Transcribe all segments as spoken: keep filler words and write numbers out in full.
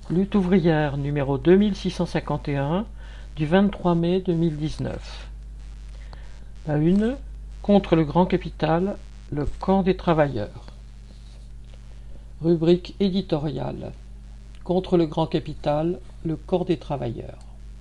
Lutte ouvrière numéro deux mille six cent cinquante et un du vingt-trois mai deux mille dix-neuf. La une, contre le grand capital, le camp des travailleurs. Rubrique éditoriale. Contre le grand capital, le camp des travailleurs.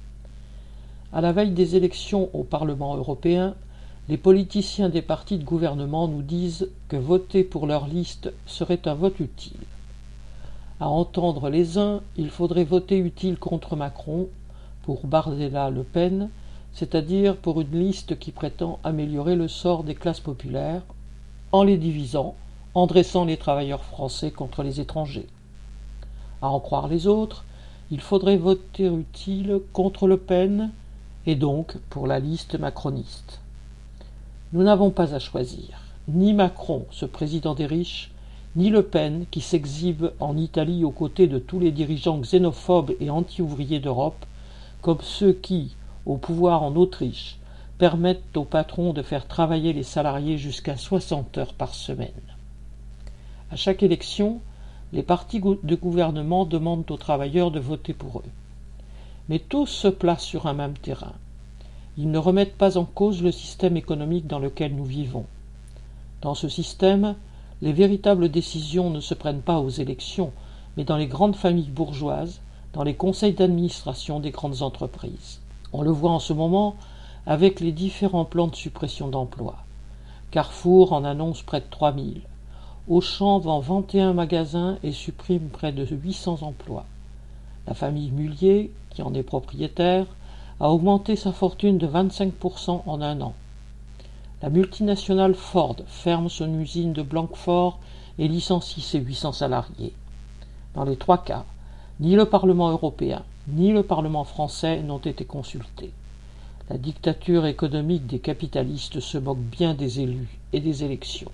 À la veille des élections au Parlement européen, les politiciens des partis de gouvernement nous disent que voter pour leur liste serait un vote utile. À entendre les uns, il faudrait voter utile contre Macron, pour Bardella Le Pen, c'est-à-dire pour une liste qui prétend améliorer le sort des classes populaires, en les divisant, en dressant les travailleurs français contre les étrangers. À en croire les autres, il faudrait voter utile contre Le Pen, et donc pour la liste macroniste. Nous n'avons pas à choisir, ni Macron, ce président des riches, ni Le Pen, qui s'exhibe en Italie aux côtés de tous les dirigeants xénophobes et anti-ouvriers d'Europe, comme ceux qui, au pouvoir en Autriche, permettent aux patrons de faire travailler les salariés jusqu'à soixante heures par semaine. À chaque élection, les partis de gouvernement demandent aux travailleurs de voter pour eux. Mais tous se placent sur un même terrain. Ils ne remettent pas en cause le système économique dans lequel nous vivons. Dans ce système, les véritables décisions ne se prennent pas aux élections, mais dans les grandes familles bourgeoises, dans les conseils d'administration des grandes entreprises. On le voit en ce moment avec les différents plans de suppression d'emplois. Carrefour en annonce près de trois mille. Auchan vend vingt et un magasins et supprime près de huit cents emplois. La famille Mullier, qui en est propriétaire, a augmenté sa fortune de vingt-cinq pour cent en un an. La multinationale Ford ferme son usine de Blanquefort et licencie ses huit cents salariés. Dans les trois cas, ni le Parlement européen, ni le Parlement français n'ont été consultés. La dictature économique des capitalistes se moque bien des élus et des élections.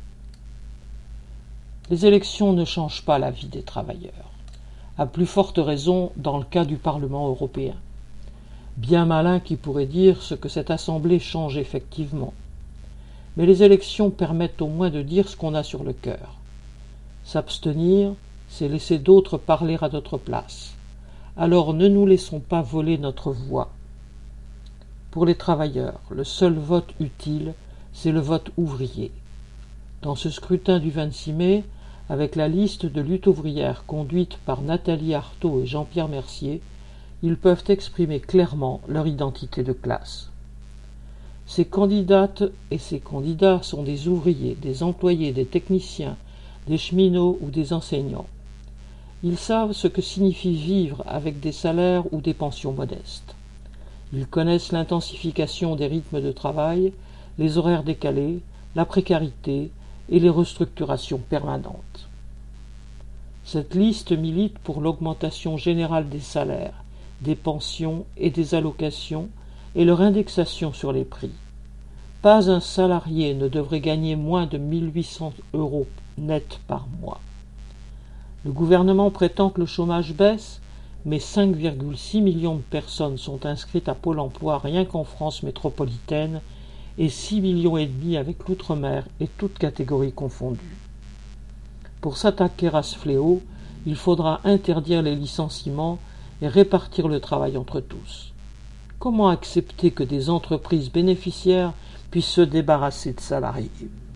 Les élections ne changent pas la vie des travailleurs. À plus forte raison dans le cas du Parlement européen. Bien malin qui pourrait dire ce que cette assemblée change effectivement. Mais les élections permettent au moins de dire ce qu'on a sur le cœur. S'abstenir, c'est laisser d'autres parler à notre place. Alors ne nous laissons pas voler notre voix. Pour les travailleurs, le seul vote utile, c'est le vote ouvrier. Dans ce scrutin du vingt-six mai, avec la liste de lutte ouvrière conduite par Nathalie Arthaud et Jean-Pierre Mercier, ils peuvent exprimer clairement leur identité de classe. Ces candidates et ces candidats sont des ouvriers, des employés, des techniciens, des cheminots ou des enseignants. Ils savent ce que signifie vivre avec des salaires ou des pensions modestes. Ils connaissent l'intensification des rythmes de travail, les horaires décalés, la précarité et les restructurations permanentes. Cette liste milite pour l'augmentation générale des salaires, des pensions et des allocations et leur indexation sur les prix. Pas un salarié ne devrait gagner moins de mille huit cents euros net par mois. Le gouvernement prétend que le chômage baisse, mais cinq virgule six millions de personnes sont inscrites à Pôle emploi rien qu'en France métropolitaine et six millions et demi avec l'outre-mer et toutes catégories confondues. Pour s'attaquer à ce fléau, il faudra interdire les licenciements et répartir le travail entre tous. Comment accepter que des entreprises bénéficiaires puissent se débarrasser de salariés?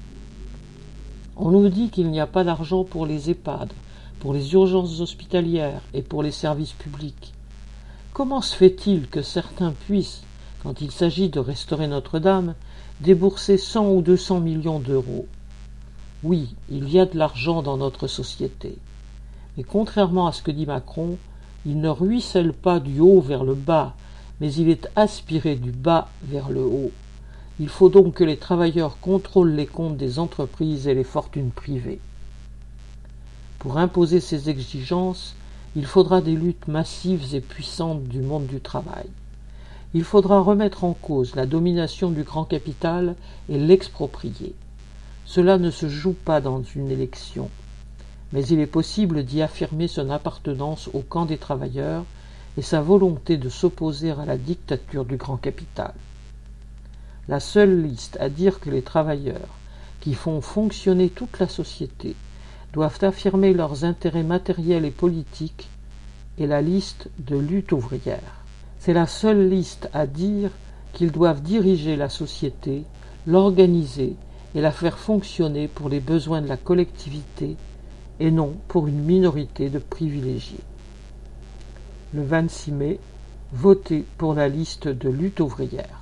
On nous dit qu'il n'y a pas d'argent pour les EHPAD, pour les urgences hospitalières et pour les services publics. Comment se fait-il que certains puissent, quand il s'agit de restaurer Notre-Dame, débourser cent ou deux cents millions d'euros? Oui, il y a de l'argent dans notre société. Mais contrairement à ce que dit Macron, il ne ruisselle pas du haut vers le bas, mais il est aspiré du bas vers le haut. Il faut donc que les travailleurs contrôlent les comptes des entreprises et les fortunes privées. Pour imposer ces exigences, il faudra des luttes massives et puissantes du monde du travail. Il faudra remettre en cause la domination du grand capital et l'exproprier. Cela ne se joue pas dans une élection, mais il est possible d'y affirmer son appartenance au camp des travailleurs et sa volonté de s'opposer à la dictature du grand capital. La seule liste à dire que les travailleurs, qui font fonctionner toute la société, doivent affirmer leurs intérêts matériels et politiques et la liste de lutte ouvrière. C'est la seule liste à dire qu'ils doivent diriger la société, l'organiser et la faire fonctionner pour les besoins de la collectivité et non pour une minorité de privilégiés. Le vingt-six mai, votez pour la liste de lutte ouvrière.